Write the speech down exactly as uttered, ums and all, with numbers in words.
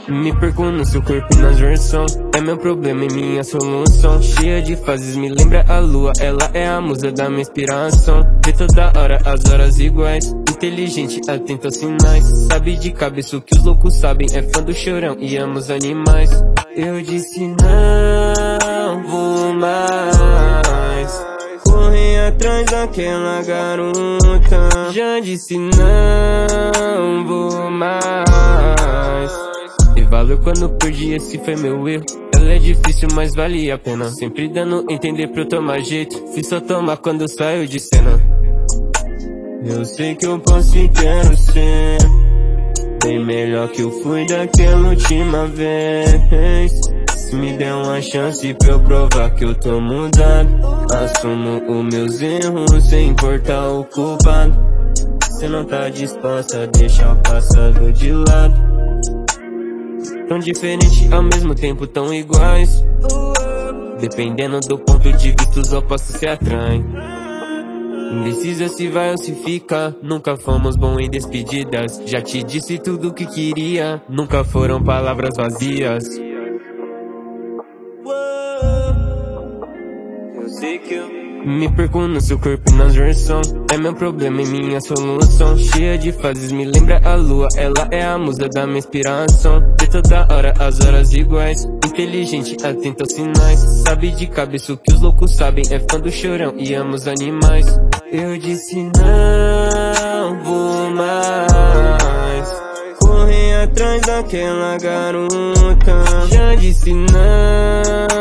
Me perco no seu corpo e nas versões. É meu problema e minha solução. Cheia de fases, me lembra a lua. Ela é a musa da minha inspiração. Vê toda hora as horas iguais. Inteligente, atento aos sinais. Sabe de cabeça o que os loucos sabem. É fã do chorão e ama os animais. Eu disse não vou mais correr atrás daquela garota. Já disse não vou mais. E valeu quando perdi, esse foi meu erro. Ela é difícil, mas vale a pena. Sempre dando a entender pra eu tomar jeito. Fiz só tomar quando eu saio de cena. Eu sei que eu posso e quero ser bem melhor que eu fui daquela última vez. Se me der uma chance pra eu provar que eu tô mudado, assumo os meus erros sem importar o culpado. Cê não tá disposta a deixar o passado de lado. Tão diferente ao mesmo tempo tão iguais. Dependendo do ponto de vista os opostos se atraem. Indecisa se vai ou se fica. Nunca fomos bons em despedidas. Já te disse tudo o que queria. Nunca foram palavras vazias. Eu sei que eu me perco no seu corpo e nas versões. É meu problema e minha solução. Cheia de fases, me lembra a lua. Ela é a musa da minha inspiração. Vê toda hora as horas iguais. Inteligente, atento aos sinais. Sabe de cabeça o que os loucos sabem. É fã do chorão e ama os animais. Eu disse não vou mais correr atrás daquela garota. Já disse não